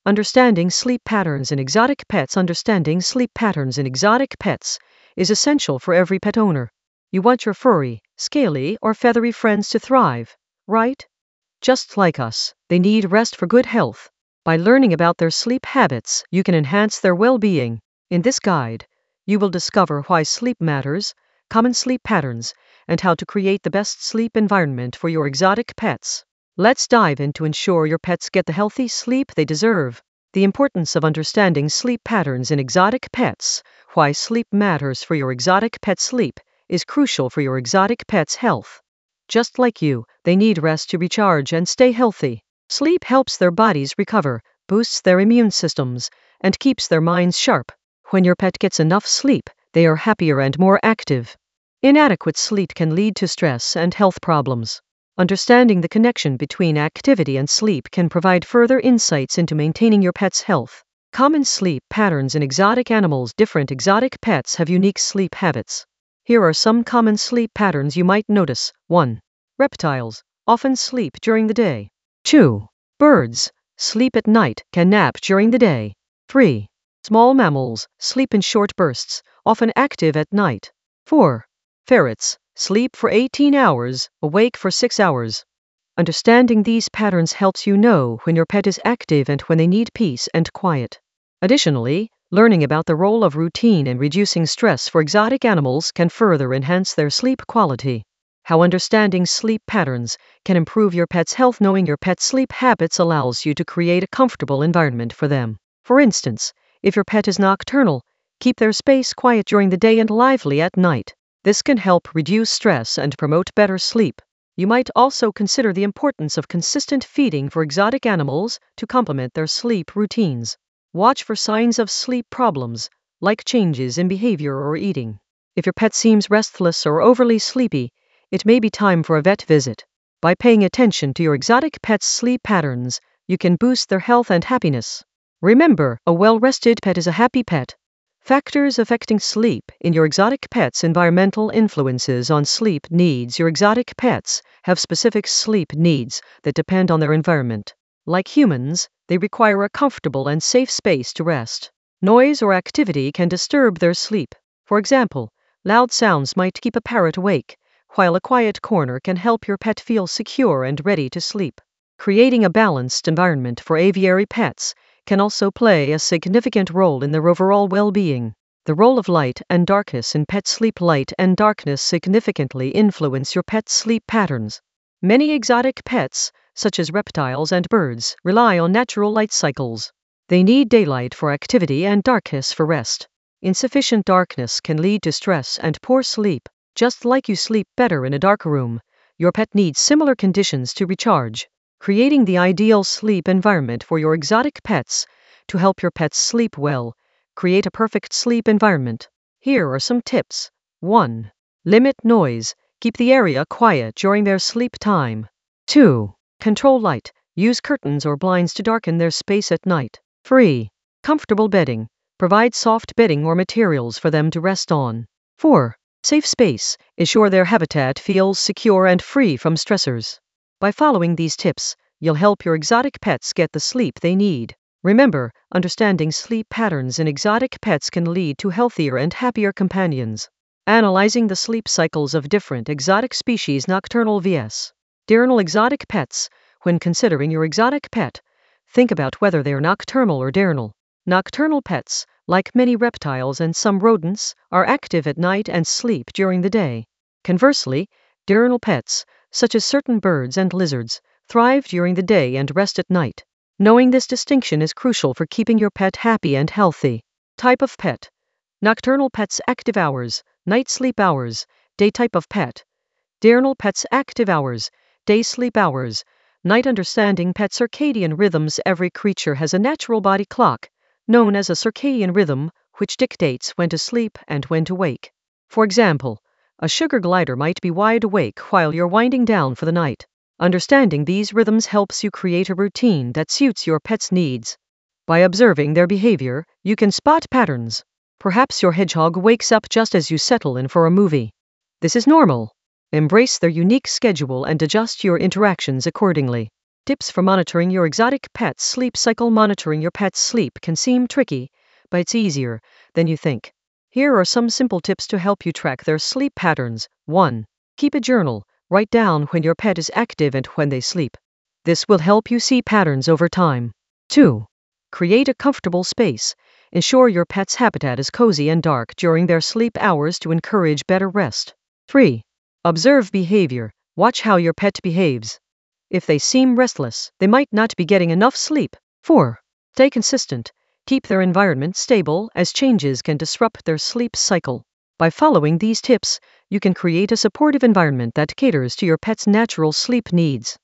Understanding sleep patterns in exotic pets. Understanding sleep patterns in exotic pets is essential for every pet owner. You want your furry, scaly, or feathery friends to thrive, right? Just like us, they need rest for good health. By learning about their sleep habits, you can enhance their well-being. In this guide, you will discover why sleep matters, common sleep patterns, and how to create the best sleep environment for your exotic pets. Let's dive in to ensure your pets get the healthy sleep they deserve. The importance of understanding sleep patterns in exotic pets. Why sleep matters for your exotic pet. Sleep is crucial for your exotic pet's health. Just like you, they need rest to recharge and stay healthy. Sleep helps their bodies recover, boosts their immune systems, and keeps their minds sharp. When your pet gets enough sleep, they are happier and more active. Inadequate sleep can lead to stress and health problems. Understanding the connection between activity and sleep can provide further insights into maintaining your pet's health. Common sleep patterns in exotic animals. Different exotic pets have unique sleep habits. Here are some common sleep patterns you might notice. 1. Reptiles often sleep during the day. 2. Birds sleep at night, can nap during the day. 3. Small mammals sleep in short bursts, often active at night. 4. Ferrets sleep for 18 hours, awake for 6 hours. Understanding these patterns helps you know when your pet is active and when they need peace and quiet. Additionally, learning about the role of routine in reducing stress for exotic animals can further enhance their sleep quality. How understanding sleep patterns can improve your pet's health. Knowing your pet's sleep habits allows you to create a comfortable environment for them. For instance, if your pet is nocturnal, keep their space quiet during the day and lively at night. This can help reduce stress and promote better sleep. You might also consider the importance of consistent feeding for exotic animals to complement their sleep routines. Watch for signs of sleep problems, like changes in behavior or eating. If your pet seems restless or overly sleepy, it may be time for a vet visit. By paying attention to your exotic pet's sleep patterns, you can boost their health and happiness. Remember, a well-rested pet is a happy pet. Factors affecting sleep in your exotic pet's. Environmental influences on sleep needs. Your exotic pets have specific sleep needs that depend on their environment. Like humans, they require a comfortable and safe space to rest. Noise or activity can disturb their sleep. For example, loud sounds might keep a parrot awake, while a quiet corner can help your pet feel secure and ready to sleep. Creating a balanced environment for aviary pets can also play a significant role in their overall well-being. The role of light and darkness in pet sleep. Light and darkness significantly influence your pet's sleep patterns. Many exotic pets, such as reptiles and birds, rely on natural light cycles. They need daylight for activity and darkness for rest. Insufficient darkness can lead to stress and poor sleep. Just like you sleep better in a dark room, your pet needs similar conditions to recharge. Creating the ideal sleep environment for your exotic pets. To help your pets sleep well, create a perfect sleep environment. Here are some tips. 1. Limit noise. Keep the area quiet during their sleep time. 2. Control light. Use curtains or blinds to darken their space at night. 3. Comfortable bedding. Provide soft bedding or materials for them to rest on. 4. Safe space. Ensure their habitat feels secure and free from stressors. By following these tips, you'll help your exotic pets get the sleep they need. Remember, understanding sleep patterns in exotic pets can lead to healthier and happier companions. Analyzing the sleep cycles of different exotic species. Nocturnal vs. diurnal exotic pets. When considering your exotic pet, think about whether they are nocturnal or diurnal. Nocturnal pets, like many reptiles and some rodents, are active at night and sleep during the day. Conversely, diurnal pets, such as certain birds and lizards, thrive during the day and rest at night. Knowing this distinction is crucial for keeping your pet happy and healthy. Type of pet. Nocturnal pets. Active hours, night sleep hours, day. Type of pet. Diurnal pets. Active hours, day sleep hours, night. Understanding pet circadian rhythms. Every creature has a natural body clock, known as a circadian rhythm, which dictates when to sleep and when to wake. For example, a sugar glider might be wide awake while you're winding down for the night. Understanding these rhythms helps you create a routine that suits your pet's needs. By observing their behavior, you can spot patterns. Perhaps your hedgehog wakes up just as you settle in for a movie. This is normal. Embrace their unique schedule and adjust your interactions accordingly. Tips for monitoring your exotic pet's sleep cycle. Monitoring your pet's sleep can seem tricky, but it's easier than you think. Here are some simple tips to help you track their sleep patterns. 1. Keep a journal. Write down when your pet is active and when they sleep. This will help you see patterns over time. 2. Create a comfortable space. Ensure your pet's habitat is cozy and dark during their sleep hours to encourage better rest. 3. Observe behavior. Watch how your pet behaves. If they seem restless, they might not be getting enough sleep. 4. Stay consistent. Keep their environment stable, as changes can disrupt their sleep cycle. By following these tips, you can create a supportive environment that caters to your pet's natural sleep needs.